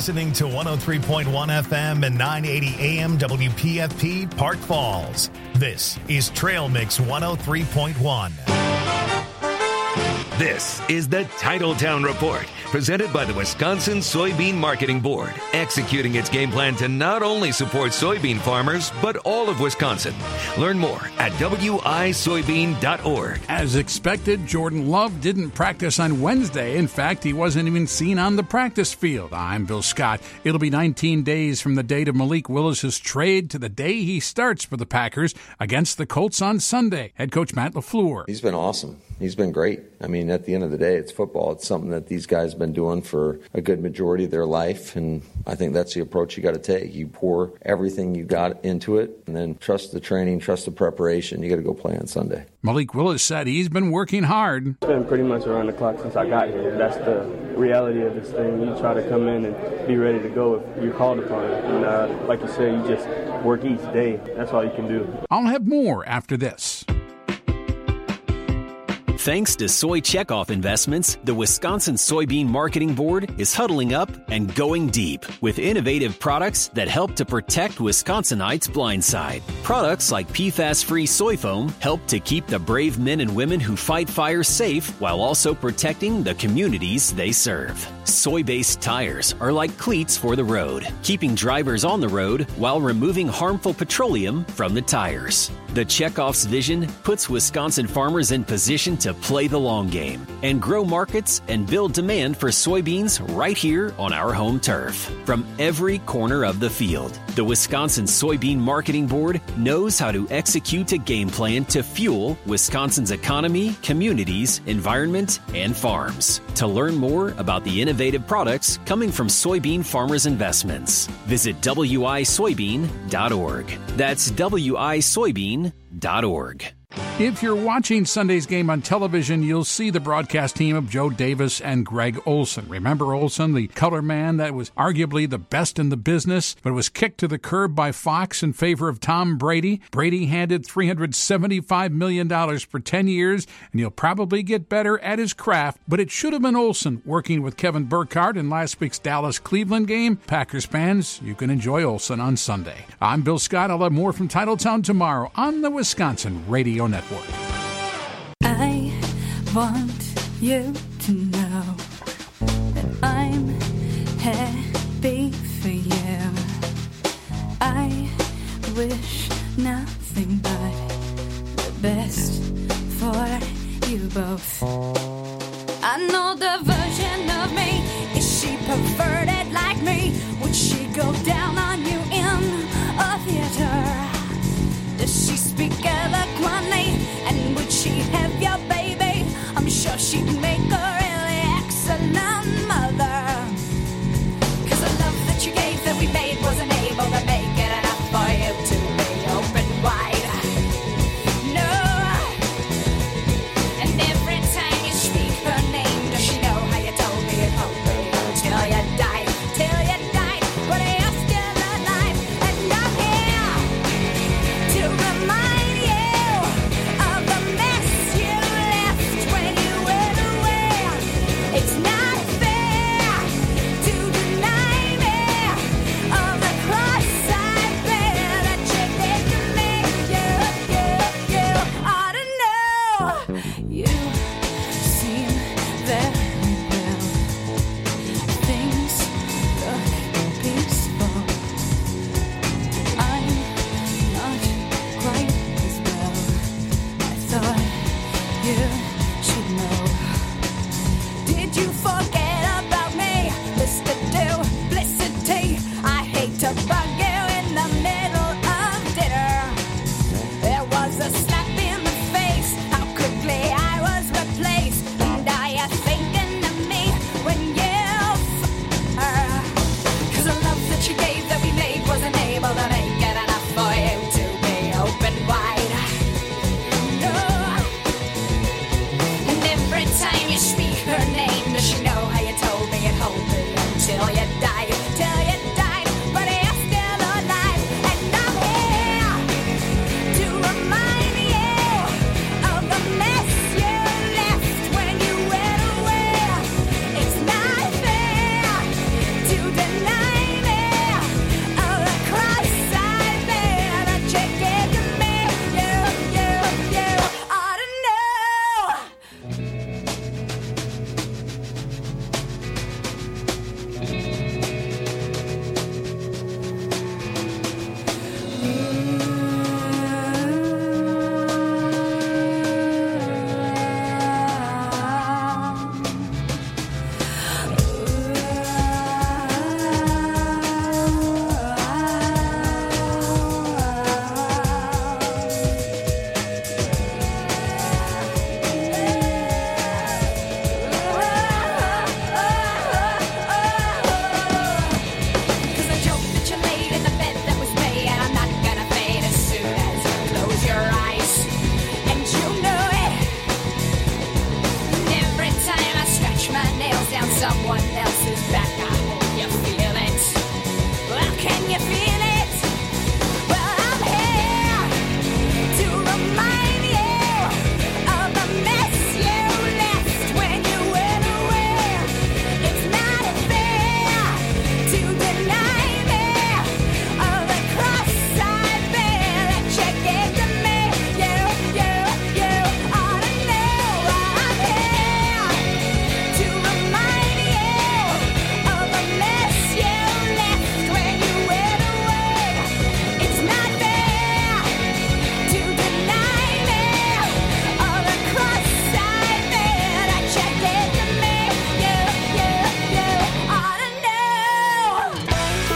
listening to 103.1 FM and 980 AM WPFP Park Falls. This is Trail Mix 103.1. This is the Titletown Report, presented by the Wisconsin Soybean Marketing Board, executing its game plan to not only support soybean farmers, but all of Wisconsin. Learn more at wisoybean.org. As expected, Jordan Love didn't practice on Wednesday. In fact, he wasn't even seen on the practice field. I'm Bill Scott. It'll be 19 days from the date of Malik Willis's trade to the day he starts for the Packers against the Colts on Sunday. Head coach Matt LaFleur. He's been awesome. He's been great. I mean, at the end of the day, it's football. It's something that these guys have been doing for a good majority of their life, and I think that's the approach you got to take. You pour everything you got into it, and then trust the training, trust the preparation. You got to go play on Sunday. Malik Willis said he's been working hard. It's been pretty much around the clock since I got here. That's the reality of this thing. You try to come in and be ready to go if you're called upon. And like you said, you just work each day. That's all you can do. I'll have more after this. Thanks to Soy Checkoff Investments, the Wisconsin Soybean Marketing Board is huddling up and going deep with innovative products that help to protect Wisconsinites' blind side. Products like PFAS-free soy foam help to keep the brave men and women who fight fires safe while also protecting the communities they serve. Soy-based tires are like cleats for the road, keeping drivers on the road while removing harmful petroleum from the tires. The Checkoff's vision puts Wisconsin farmers in position to play the long game and grow markets and build demand for soybeans right here on our home turf. From every corner of the field, the Wisconsin Soybean Marketing Board knows how to execute a game plan to fuel Wisconsin's economy, communities, environment, and farms. To learn more about the innovative products coming from soybean farmers' investments, visit wisoybean.org. That's wisoybean.org. If you're watching Sunday's game on television, you'll see the broadcast team of Joe Davis and Greg Olson. Remember Olson, the color man that was arguably the best in the business, but was kicked to the curb by Fox in favor of Tom Brady? Brady handed $375 million for 10 years, and he'll probably get better at his craft, but it should have been Olson working with Kevin Burkhardt in last week's Dallas-Cleveland game. Packers fans, you can enjoy Olson on Sunday. I'm Bill Scott. I'll have more from Titletown tomorrow on the Wisconsin Radio Network. I want you to know that I'm happy for you. I wish nothing but the best for you both. I know the version of me. Is she perverted like me? Would she go down on you in a theater? Does she speak eloquently? And would she have your baby? I'm sure she'd make a really excellent mother. 'Cause the love that you gave that we made wasn't able to make it enough for you to be open wide. No. And every time you speak her name, does she know how you told me it won't be until you died? Till you died. But you're still someone else's back. I hope you feel it. Well, can you feel it? Well, I'm here to remind you of the mess you left when you went away. It's not fair to deny me of the cross I bear that you gave to me. You ought to know I'm here to remind you of the mess you left when you went away. It's not fair to deny me of the cross I bear that you gave to me. You ought to know.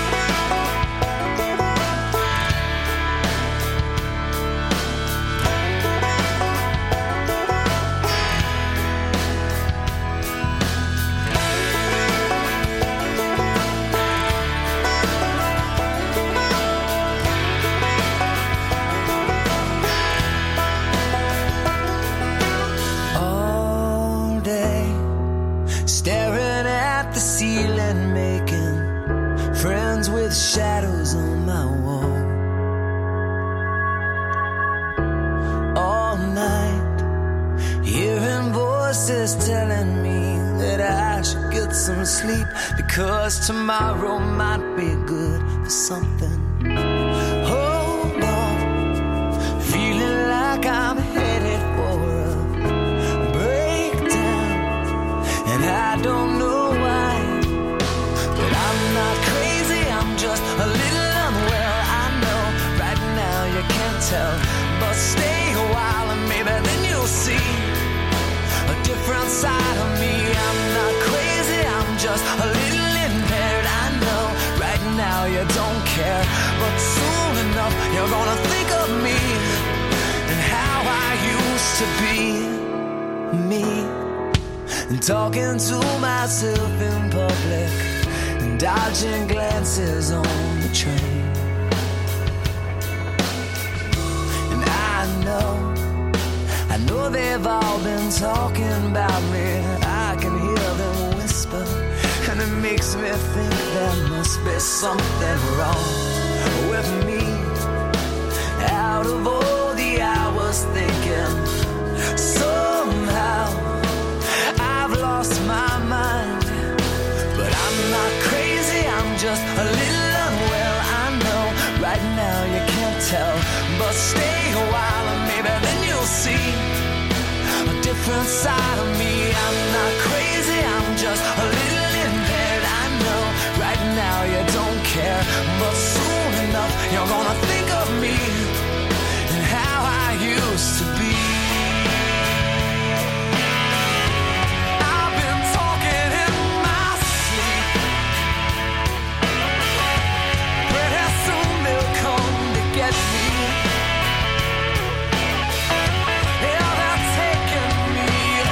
All day, staring at the ceiling, making friends with shadows on my wall. All night, hearing voices telling me that I should get some sleep, because tomorrow might be good for something. Hold on, feeling like I'm headed for a breakdown, and I don't know why, but I'm not crazy, I'm just a little unwell. I know right now you can't tell, but stay a while and maybe then you'll see a different side of me. I'm not crazy, I'm just a little impaired. I know right now you don't care, but soon enough you're gonna think of me and how I used to be me, and talking to myself in public and dodging glances on the train. And I know they've all been talking about me. I can hear them whisper, and it makes me think there must be something wrong with me. Out of all the hours thinking, somehow I've lost my mind. But I'm not crazy, I'm just a little unwell. I know right now you can't tell, but stay a while and maybe then you'll see a different side of me. I'm not crazy, I'm just a little impaired. I know right now you don't care, but soon enough you're gonna think of me and how I used to be. I've been talking in my sleep. Pretty soon they'll come to get me. Yeah, they're taking me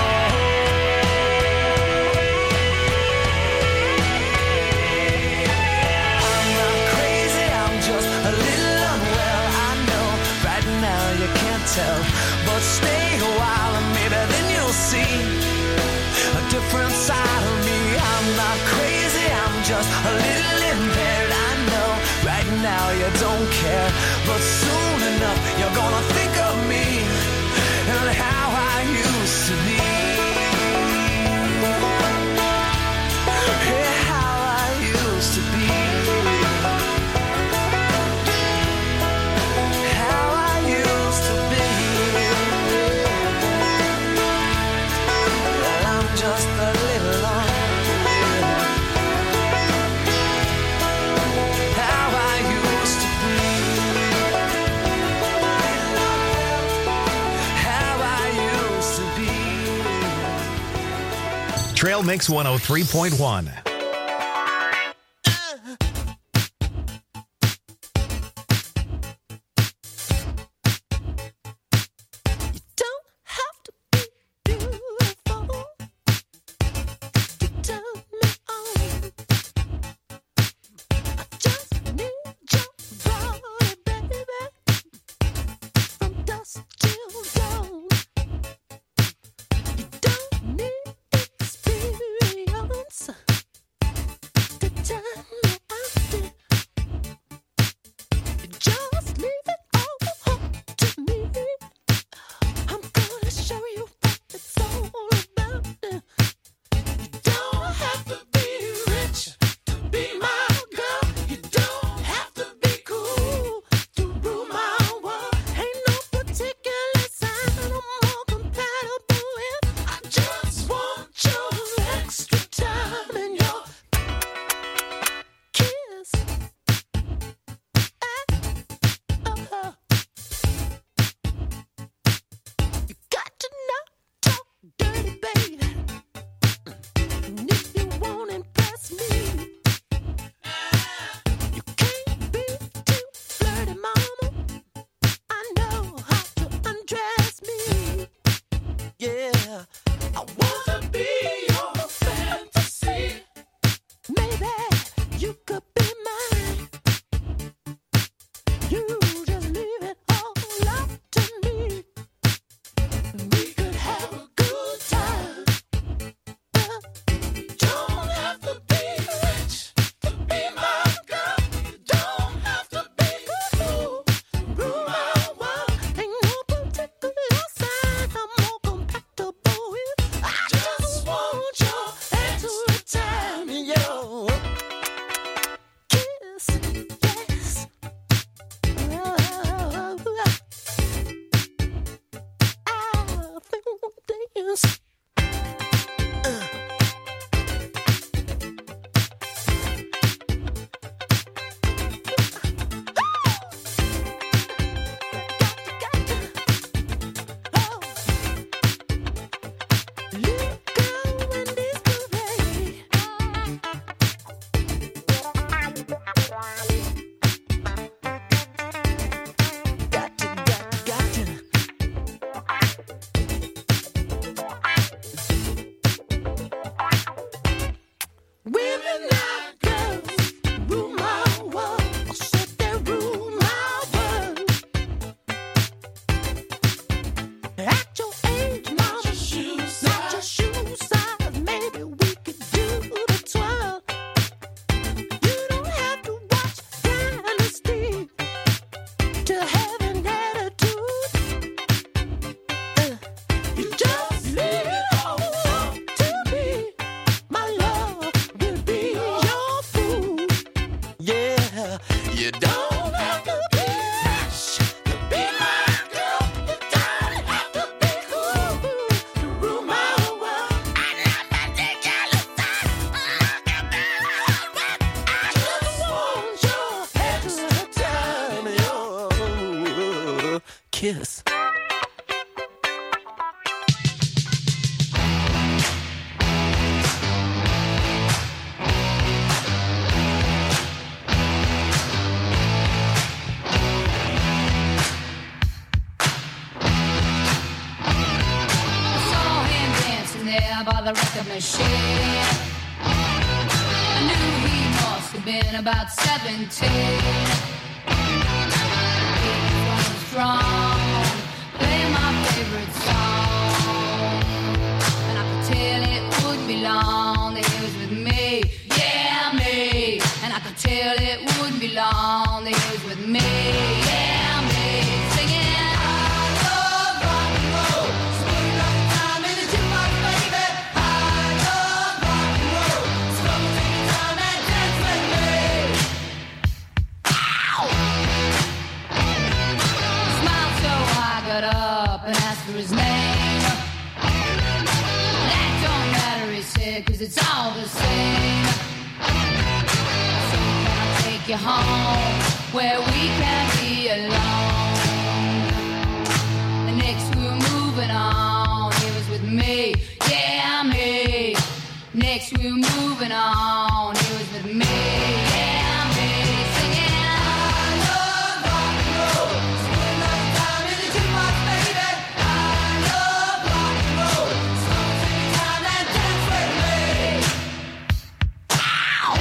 I'm not crazy, I'm just a little unwell. I know right now you can't tell, but stay a while and maybe then you'll see a different side of me. I'm not crazy, I'm just a little impaired. I know right now you don't care, but soon enough you're gonna think of me and how I used to be. Yeah, how I used to be. How I used to be. Well, I'm just a little unreal. How I used to be. How I used to be. Trail Mix 103.1. Don't have to be beautiful to turn me on. I just need your body, baby, from dusk till dawn. You don't need experience I wanna be your fantasy. Maybe you could be mine. You just leave it all up to me. We could have a good time. Don't have to be rich to be my girl. You don't have to be cool. Rule my world. Ain't no particular sign I'm more compatible with. I just want your extra time, yo. Kiss, yes. I think we'll dance. Women like girls rule my world. I said they rule my world. At your age, mama, not your shoe size. Maybe we could do the twirl. You don't have to watch Dynasty to have an attitude. You just leave it all up to me. My love will be your food. Yeah, you don't have to be rich to be my girl. You don't have to be cool to rule my world. I love my ridiculous time. I just want your extra time, yo. Kiss. Saw him dancing there by the record machine. I knew he must have been about 17. He was strong, playing my favorite song, and I could tell it wouldn't be long that he was with me, yeah, me. And I could tell it wouldn't be long that he was with me, yeah, me. Singing, I love rock and roll. So put another time in the jukebox, baby. I love rock and roll. So come and take your time and dance with me. Ow! Smiled so I got up and asked for his name. That don't matter, he said, 'cause it's all the same. So can I take you home where we can be alone? The next we were moving on, he was with me, yeah, me. Next we were moving on, he was with me, yeah, me. Singing, I love rock and roll. So put another time in the jukebox, baby. I love rock and roll. So come and take your time and dance with me. Ow!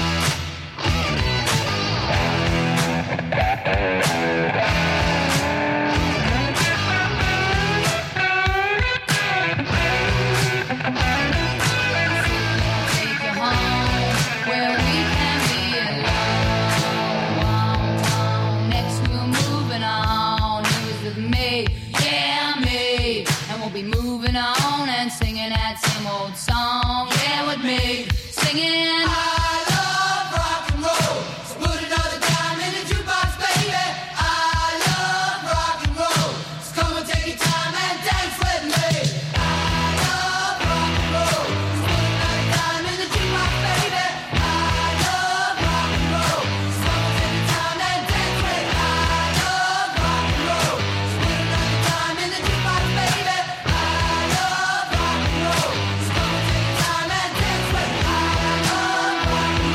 Take you home where we can be alone. Next we're moving on. He was with me, yeah, me. And we'll be moving on and singing that same old song, yeah, with me. Singing, I love rock and roll. So put another dime in the jukebox, baby. I love rock and roll. So come and take your time and dance with me. I love rock and roll. So put another dime in the jukebox, baby. I love rock and roll. So come and take your time and dance with me. I love rock and roll. So put another dime in the jukebox, baby. I love rock and roll. So come and take your time and dance with me. I love rock and roll.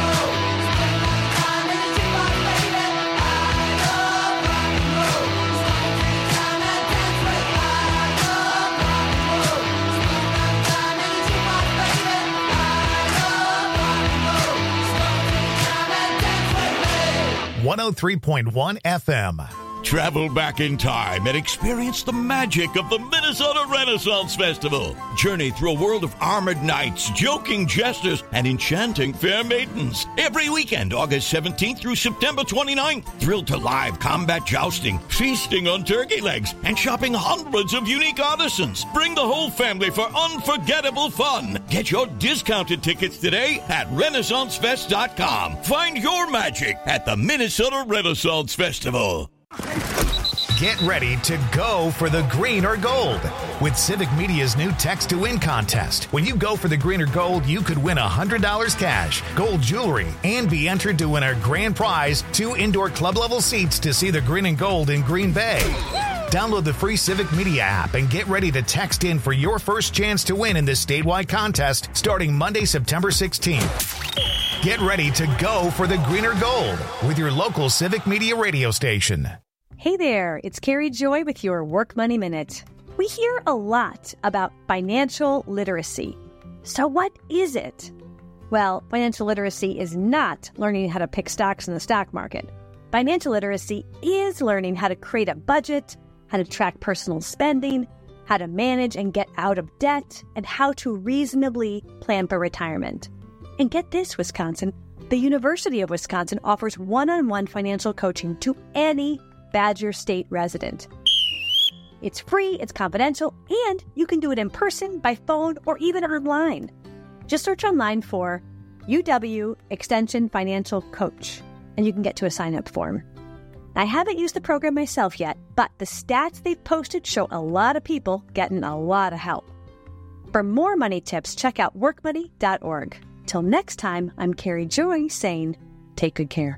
103.1 FM. Travel back in time and experience the magic of the Minnesota Renaissance Festival. Journey through a world of armored knights, joking jesters, and enchanting fair maidens. Every weekend, August 17th through September 29th. Thrill to live combat jousting, feasting on turkey legs, and shopping hundreds of unique artisans. Bring the whole family for unforgettable fun. Get your discounted tickets today at RenaissanceFest.com. Find your magic at the Minnesota Renaissance Festival. Get ready to go for the green or gold with Civic Media's new Text to Win contest. When you go for the green or gold, you could win $100 cash, gold jewelry, and be entered to win our grand prize, 2 indoor club-level seats to see the green and gold in Green Bay. Download the free Civic Media app and get ready to text in for your first chance to win in this statewide contest starting Monday, September 16th. Get ready to go for the green or gold with your local Civic Media radio station. Hey there, it's Carrie Joy with your Work Money Minute. We hear a lot about financial literacy. So what is it? Well, financial literacy is not learning how to pick stocks in the stock market. Financial literacy is learning how to create a budget, how to track personal spending, how to manage and get out of debt, and how to reasonably plan for retirement. And get this, Wisconsin, the University of Wisconsin offers one-on-one financial coaching to any Badger State resident. It's free, it's confidential, and you can do it in person, by phone, or even online. Just search online for UW Extension Financial Coach, and you can get to a sign-up form. I haven't used the program myself yet, but the stats they've posted show a lot of people getting a lot of help. For more money tips, check out workmoney.org. Till next time, I'm Carrie Joy saying, take good care.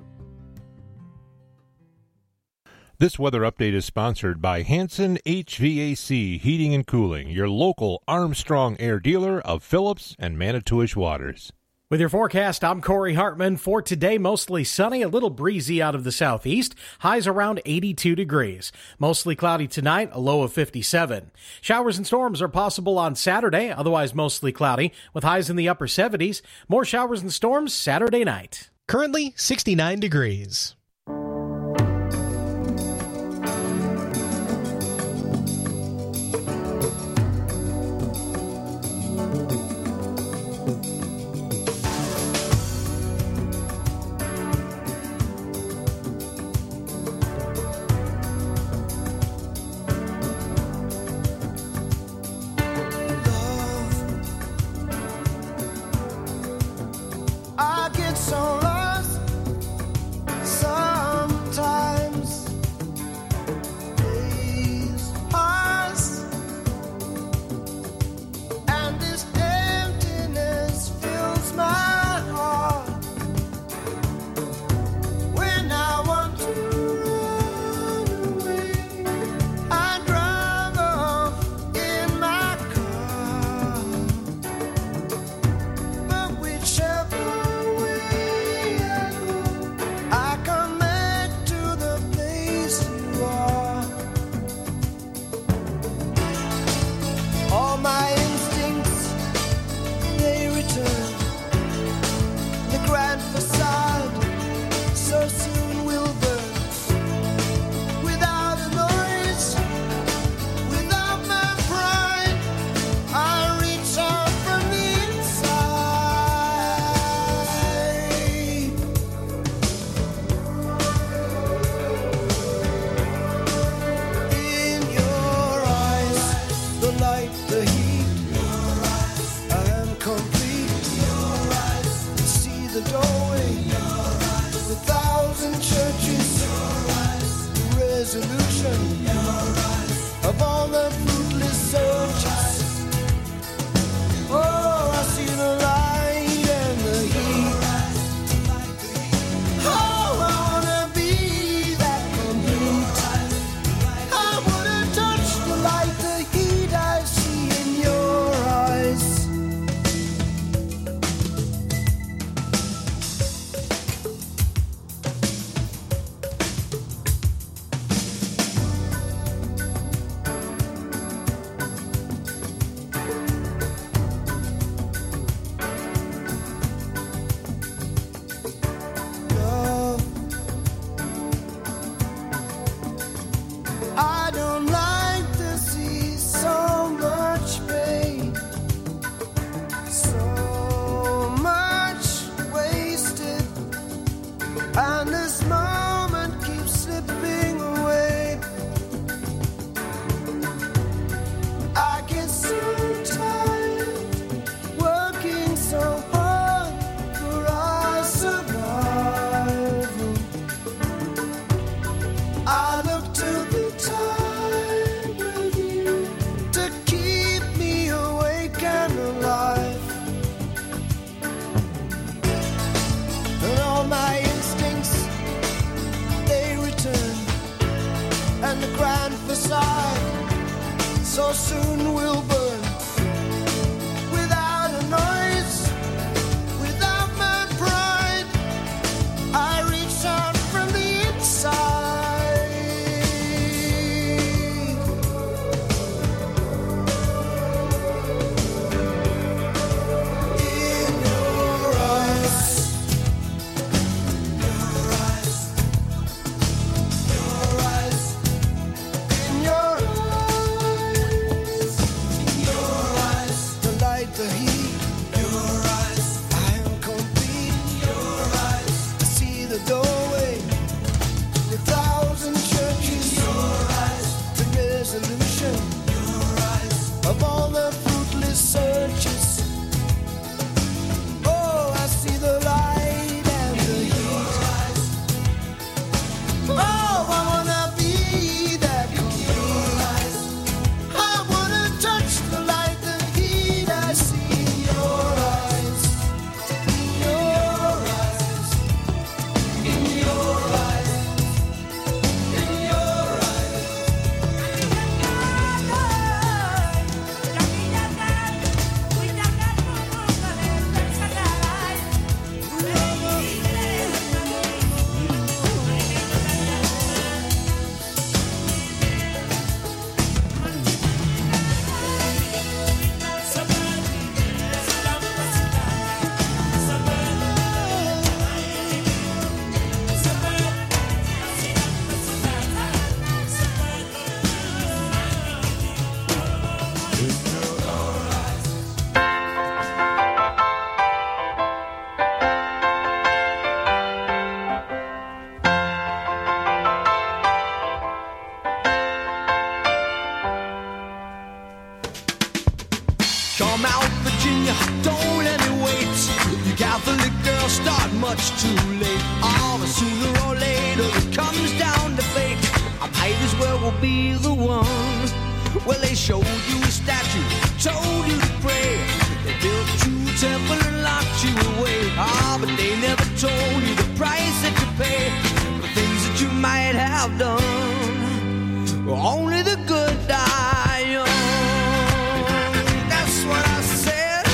This weather update is sponsored by Hanson HVAC Heating and Cooling, your local Armstrong Air dealer of Phillips and Manitowish Waters. With your forecast, I'm Corey Hartman. For today, mostly sunny, a little breezy out of the southeast. Highs around 82 degrees. Mostly cloudy tonight, a low of 57. Showers and storms are possible on Saturday, otherwise mostly cloudy, with highs in the upper 70s. More showers and storms Saturday night. Currently 69 degrees. I get so lost. so soon will burn without a noise, without my pride. I reach out from the inside. In your eyes, your eyes, your eyes, in your eyes, in your eyes, the light, the heat, your eyes, I am complete, your eyes, I see the doorway, the thousand churches, your eyes, the resolution, your eyes, of all the fruitless searches. Oh, I see the light and the heat. Oh, I wanna be that complete. I wanna touch the light, the heat. I see in your eyes, in your eyes, in your eyes, in your Come out, Virginia, don't let me wait. You Catholic girls start much too late. Oh, but sooner or later it comes down to fate. I might as well will be the one. Well, they showed you a statue, told you to pray. They built you a temple and locked you away. Ah, but they never told you the price that you pay for things that you might have done. Only the good die young. That's what I said.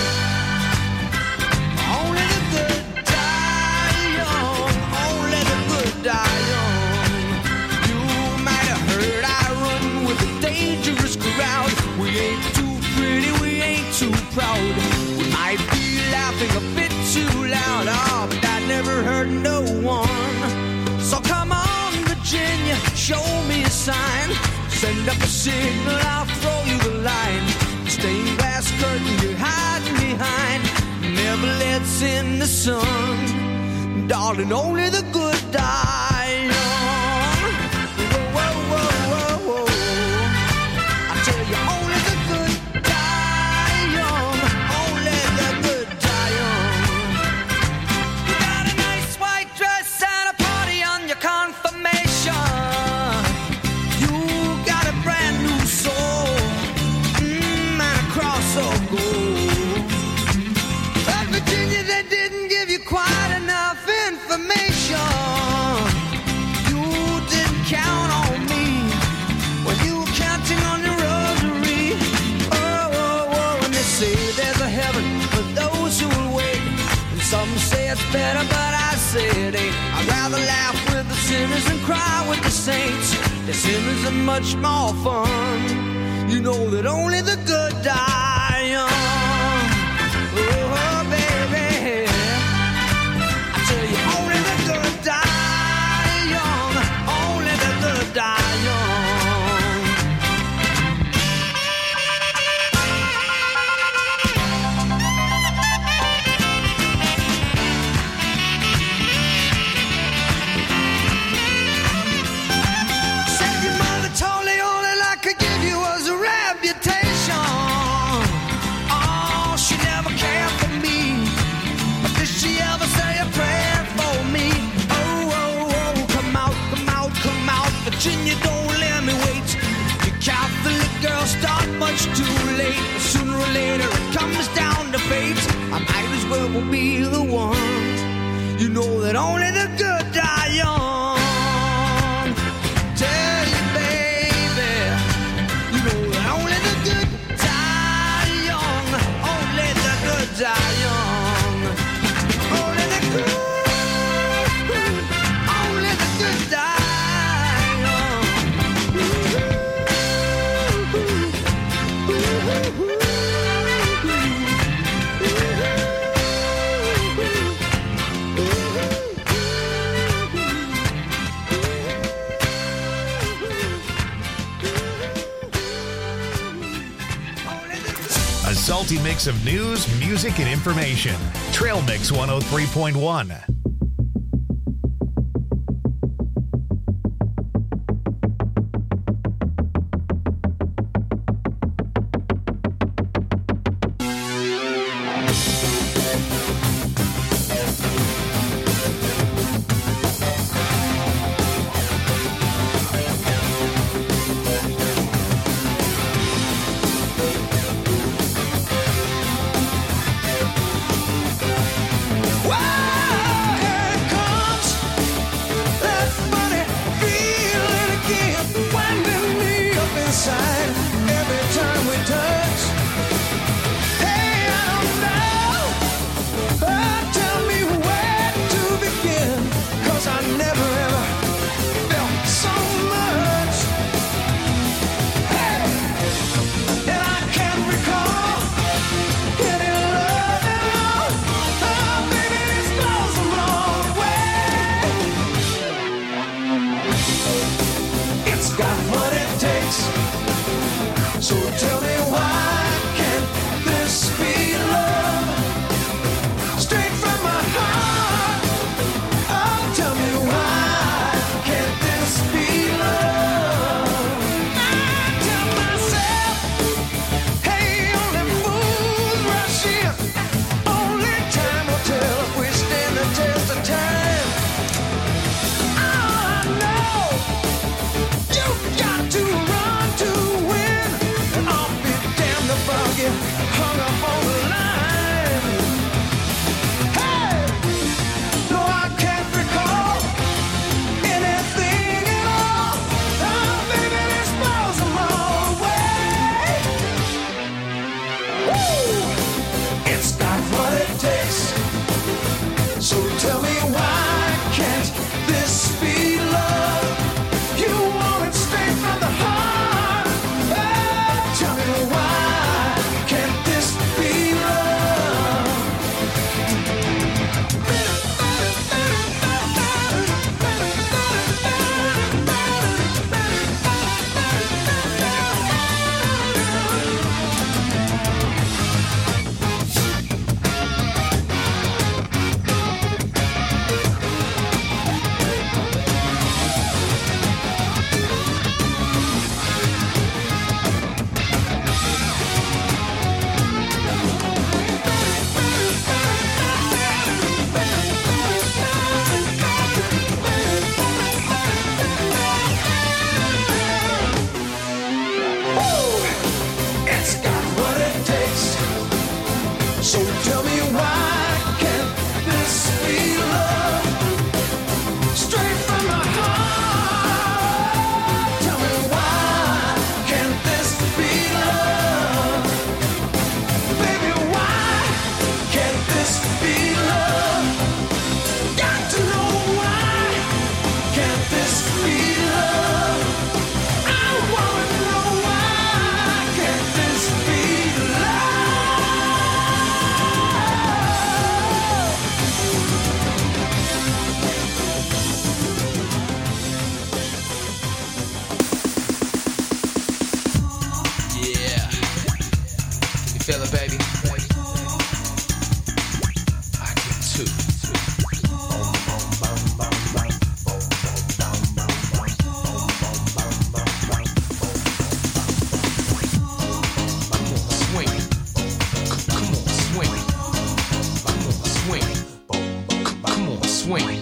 Only the good die young. Only the good die young. You might have heard I run with a dangerous crowd. We ain't too pretty, we ain't too proud. We might be laughing a bit too loud. Oh, but that never hurt no one. So come on, Virginia, show me a sign. Send up a signal, I'll throw you the line. Stained glass curtain you're hiding behind never lets in the sun. Darling, only the good die young. Whoa, whoa, whoa, whoa, whoa. I tell you, only the good die young. Only the good die young. You got a nice white dress and a party on your confirmation. You got a brand new soul. And a cross of gold. But Virginia, they didn't give you quite enough information. You didn't count on me when you were counting on your rosary. Oh, oh, oh, and they say there's a heaven for those who will wait. And some say it's better, but I say it ain't. I'd rather laugh with the sinners and cry with the saints. The sinners are much more fun. You know that only the good die young. Oh, baby, I tell you, only the good die young. Only the good die young. Said your mother told you all that I could give you was a reputation. Oh, she never cared for me. But did she ever say a prayer for me? Oh, oh, oh, come out, come out, come out. Virginia, don't let me wait. You Catholic girls start much too late. Sooner or later it comes down to fate. I might as well will be the one. You know that only the good die young. Tell you, baby, you know that only the A salty mix of news, music, and information. Trail Mix 103.1. Feel it, baby. I can too. Swing. Come on, swing. Come on, swing. Come on, swing.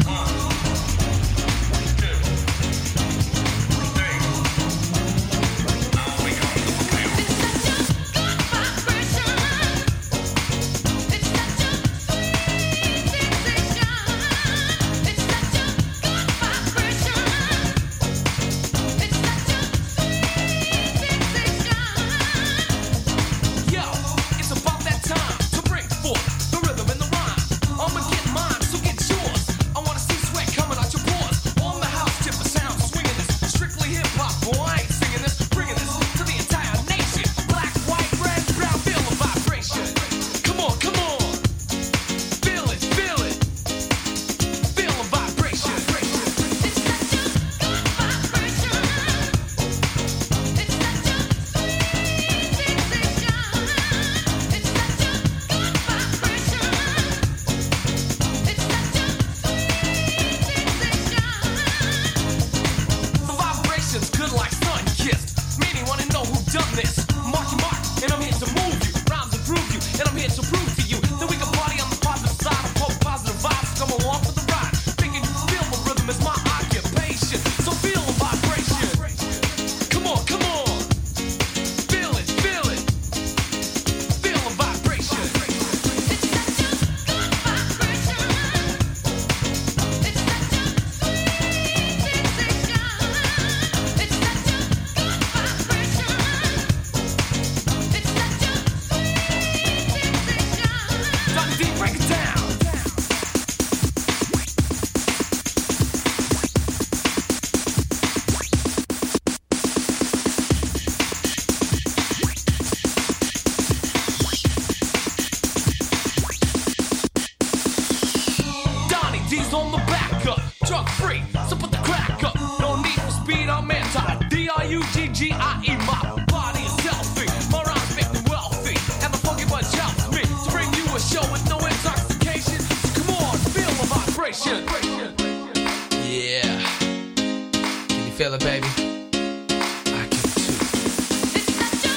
together, baby. I can too.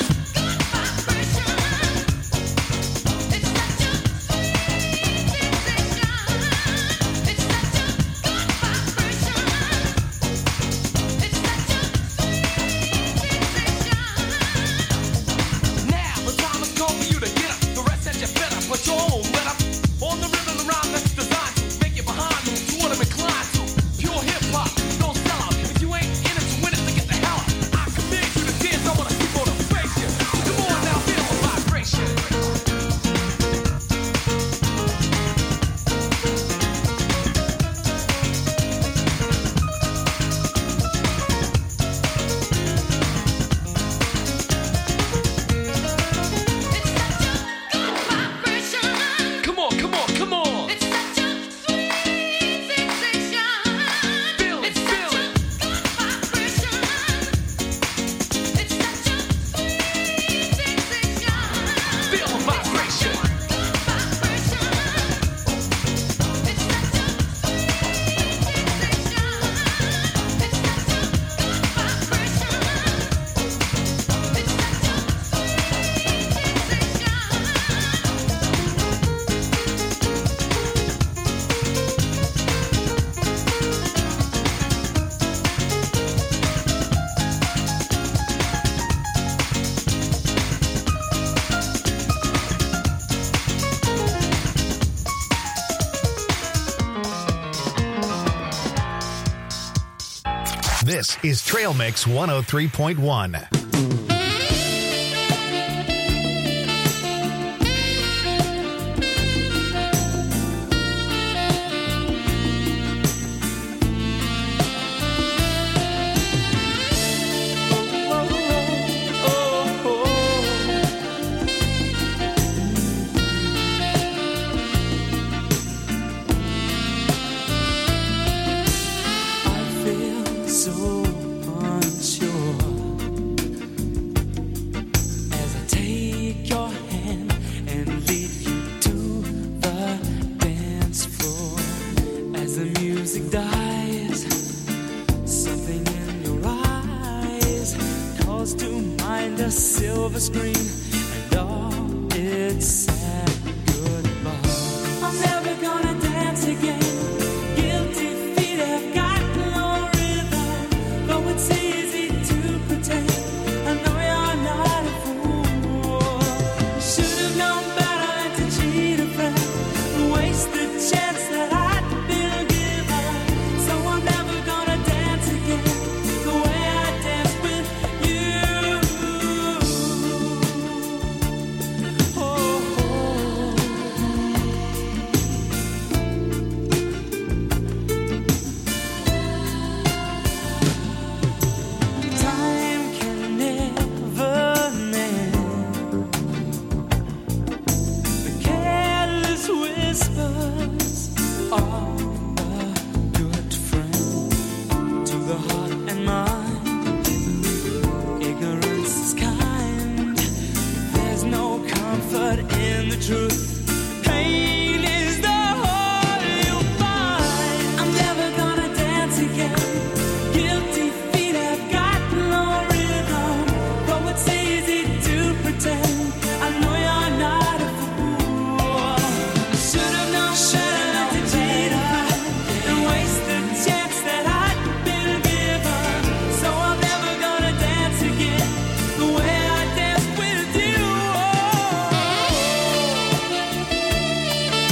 Now the time has come for you to get up. The rest said you better put your own let up on the rhythm around that's designed to make you behind moves to what I'm inclined to. Pure hip hop, no sellout. If you ain't in it to win it, then get the hell out. I command you to dance. I wanna see motivation. Come on now, feel the vibration. Come on, come on, come on. It's such a sweet sensation. Feel it, feel it. It's such a sweet sensation. Feel the vibration. This is Trail Mix 103.1. I feel so unsure as I take your hand and lead you to the dance floor. As the music dies, something in your eyes calls to mind a silver screen and all its sad goodbye. I'm never gonna dance again. Guilty feet have got no rhythm, though it's easy to pretend. I know you're not a fool. Should have known better than to cheat a friend and waste the chance that I'd been given. So I'm never gonna dance again the way I danced with you. Oh, time can never mend the careless whispers of a good friend to the heart and mind. Ignorance is kind. There's no comfort in the truth. Pain is the whole you'll find. I'm never gonna dance again. Guilty feet have got no rhythm, though it's easy to pretend. I know you're not a fool. I should have known better to cheat a friend and waste the chance that I'd been given. So I'm never gonna dance again the way I danced with you.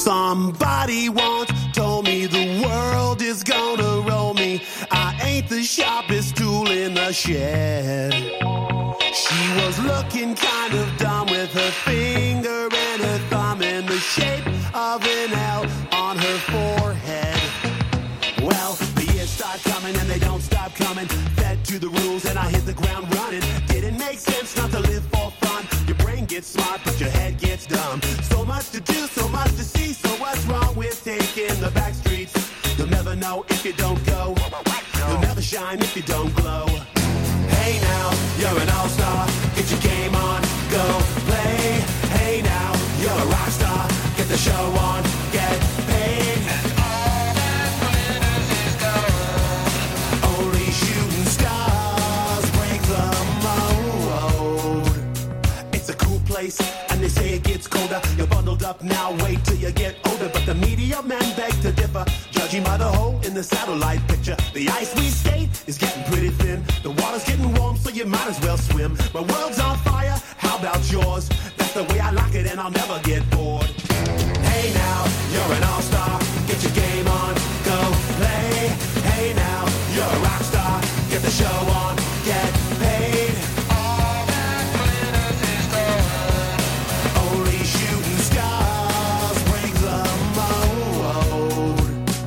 Somebody once told me the world is gonna roll me. I ain't the sharpest tool in the shed. She was looking kind of dumb with her finger and her thumb in the shape of an L on her forehead. Well, the years start coming and they don't stop coming. Fed to the rules and I hit the ground running. Didn't make sense not to live for fun. Your brain gets smart but your head gets dumb. So much to do, so much to see. So what's wrong with taking the back streets? You'll never know if you don't go. You'll never shine if you don't glow. Hey now, you're an all-star. Get your game on, go play. Hey now, you're a rock star. Get the show on, get paid. And all that glitters is gold. Only shooting stars break the mold. It's a cool place, and they say it gets colder. You're bundled up now, wait till you get older. But the media men beg to differ, judging by the hole in the satellite picture. The ice we skate is getting pretty thin. The water's getting warm, so you might as well swim. My world's on fire, how about yours? That's the way I like it, and I'll never get bored. Hey now, you're an all-star. Get your game on, go play. Hey now, you're a rock star. Get the show on, get paid. All that glitters is gold. Only shooting stars break the mold.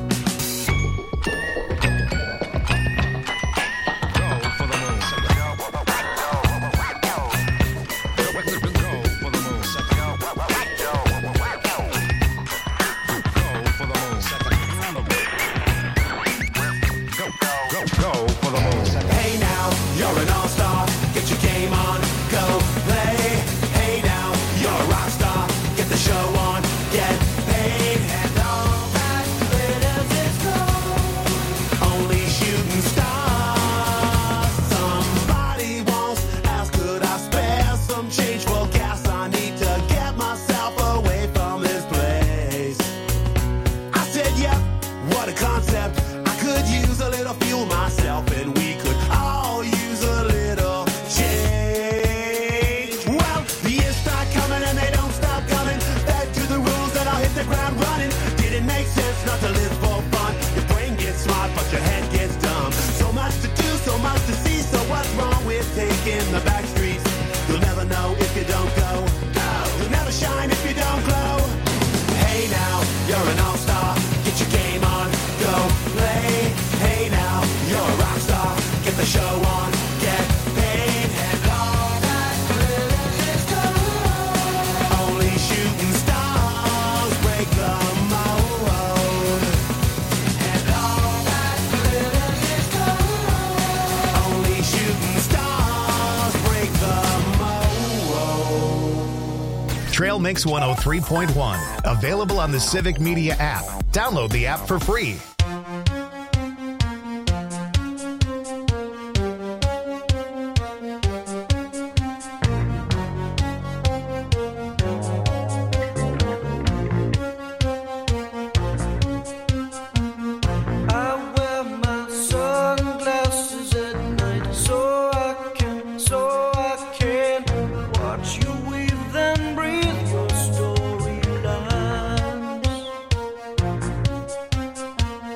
Hey now, you're an all-star. Get your game on, go play. Hey now, you're a rock star. Get the show on, get paid. And all that glitters is gold. Only shooting stars. Somebody once asked, could I spare some change for gas? I need to get myself away from this place. I said, yep, what a concept. I could use a little fuel myself, and we could all use a little change. Well, the years start coming and they don't stop coming. Back to the rules and I'll hit the ground running. Didn't make sense not to live for fun. Your brain gets smart but your head gets dumb. So much to do, so much to see. So what's wrong with taking the back streets? You'll never know if you don't go. You'll never shine if you don't glow. Hey now, you're an all-star. Get your game on, go play. Hey now, you're a rock star. Get the show on, get paid. And all that glitters is gold. Only shooting stars break the mold. And all that glitters is gold. Only shooting stars break the mold. Trail Mix 103.1. Available on the Civic Media app. Download the app for free. I wear my sunglasses at night so I can watch you weave and breathe your storylines.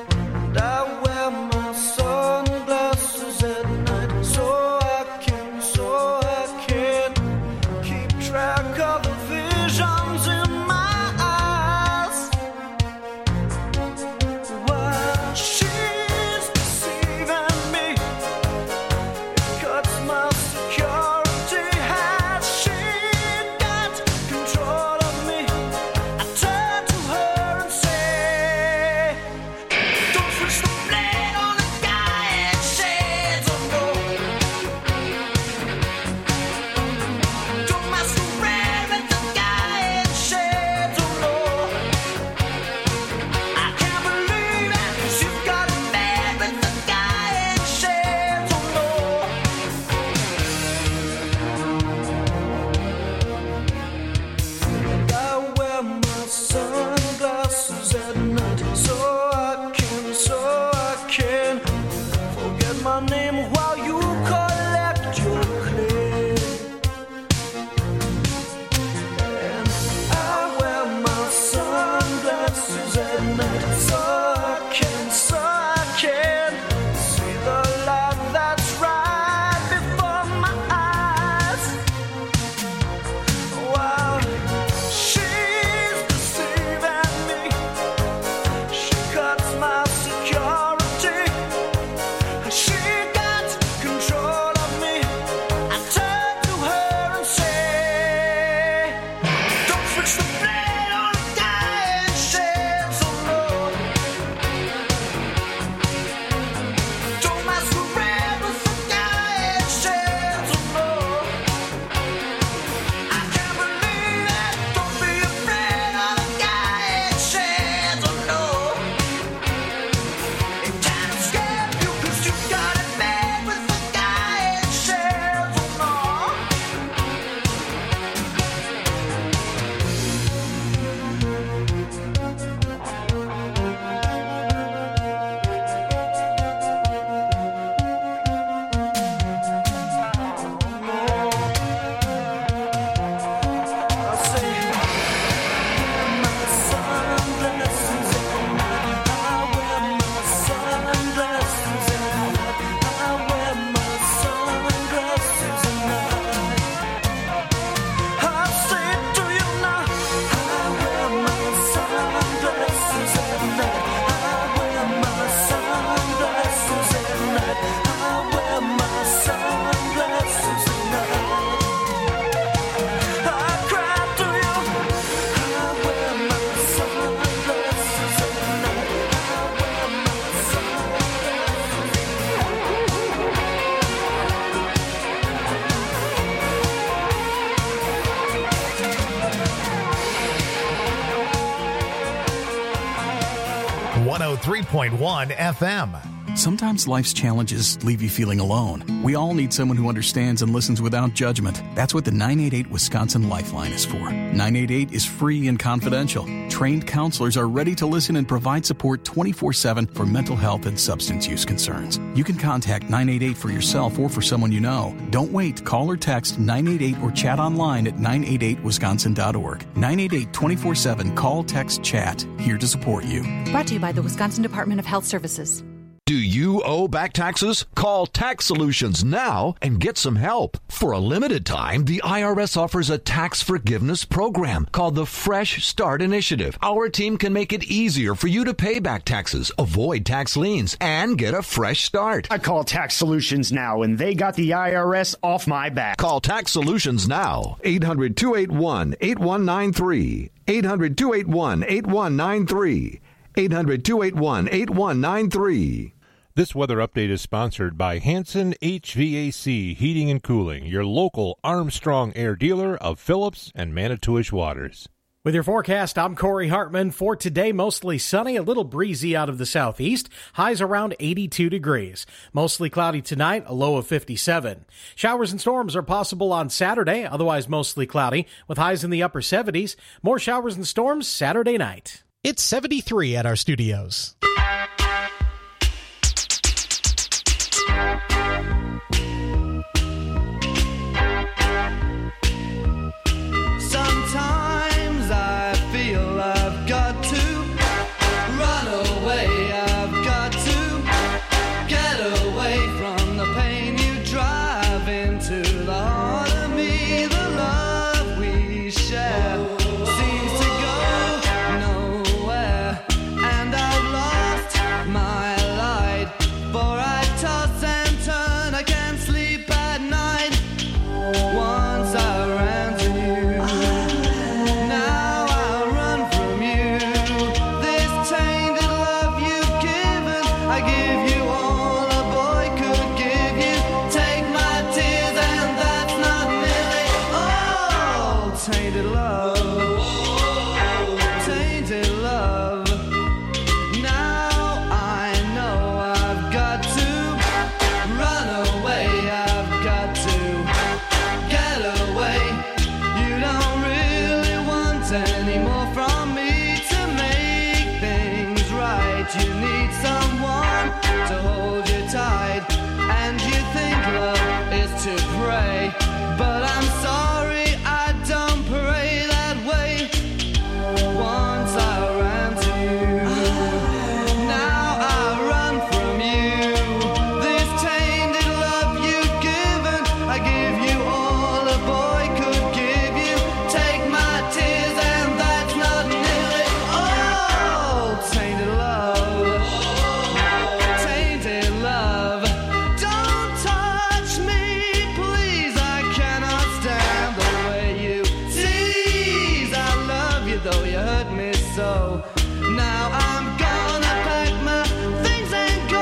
103.1 FM. Sometimes life's challenges leave you feeling alone. We all need someone who understands and listens without judgment. That's what the 988 Wisconsin Lifeline is for. 988 is free and confidential. Trained counselors are ready to listen and provide support 24/7 for mental health and substance use concerns. You can contact 988 for yourself or for someone you know. Don't wait. Call or text 988 or chat online at 988wisconsin.org. 988 24/7. Call, text, chat. Here to support you. Brought to you by the Wisconsin Department of Health Services. Do you owe back taxes? Call Tax Solutions now and get some help. For a limited time, the IRS offers a tax forgiveness program called the Fresh Start Initiative. Our team can make it easier for you to pay back taxes, avoid tax liens, and get a fresh start. I call Tax Solutions now, and they got the IRS off my back. Call Tax Solutions now. 800-281-8193. 800-281-8193. 800-281-8193. This weather update is sponsored by Hanson HVAC Heating and Cooling, your local Armstrong Air dealer of Phillips and Manitowish Waters. With your forecast, I'm Corey Hartman. For today, mostly sunny, a little breezy out of the southeast. Highs around 82 degrees. Mostly cloudy tonight, a low of 57. Showers and storms are possible on Saturday, otherwise mostly cloudy, with highs in the upper 70s. More showers and storms Saturday night. It's 73 at our studios. Sometimes I feel I've got to run away. I've got to get away from the pain you drive into the heart of me. The love we share seems to go nowhere, and I've lost my light. For I toss and turn, I can't sleep at night. Once I ran to you, now I run from you. This tainted love you've given, I give you all a boy could give you. Take my tears and that's not nearly all. Tainted love, tainted love. Now I know I've got to run away. I've got to get away. You don't really want any more from me to make things right. You need someone to hold you tight, and you think love is to pray, but I'm sorry, I don't pray that way. Once I ran to you, now I run from you. This tainted love you've given, I give you all a boy could give you. Take my tears and that's not nearly all. Tainted love, tainted love. Don't touch me, please, I cannot stand the way you tease. I love you though you hurt me so. Now I'm gonna pack my things and go.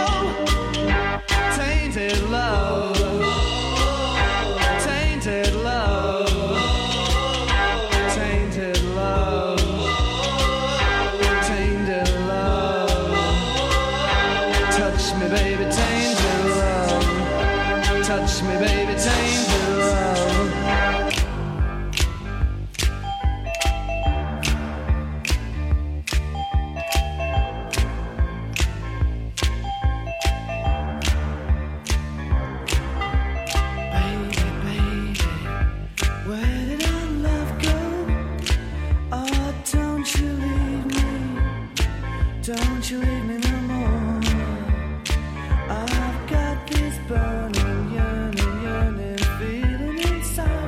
Tainted love, tainted love, tainted love, tainted love. Touch me, baby, tainted love. Touch me, baby, tainted love. Where did our love go? Oh, don't you leave me. Don't you leave me no more. I've got this burning, yearning feeling inside.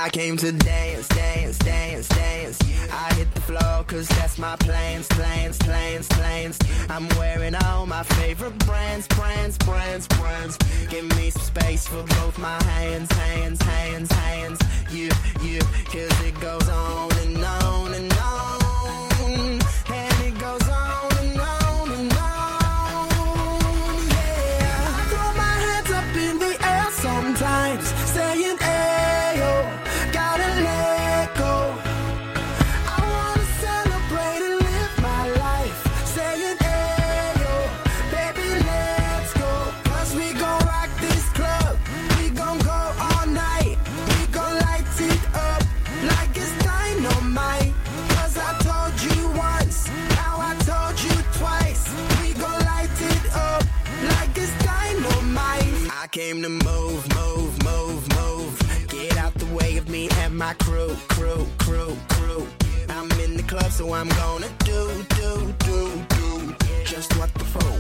came to dance, dance, dance, dance. I hit the floor cause that's my plans, plans, plans, plans. I'm wearing all my favorite brands, brands, brands, brands. Give me some space for both my hands, hands, hands, hands. You, cause it goes on and on and on. And it goes on and on and on. Yeah. I throw my hands up in the air sometimes, saying, ayo, gotta let go. I wanna celebrate and live my life, saying, ayo, baby, let's go. Cause we gon' rock this club, we gon' go all night. We gon' light it up like it's dynamite. Cause I told you once, now I told you twice. We gon' light it up like it's dynamite. I came to move, move, move, move. Get out the way of me and my crew, crew, crew, crew. I'm in the club, so I'm gonna do just what the phone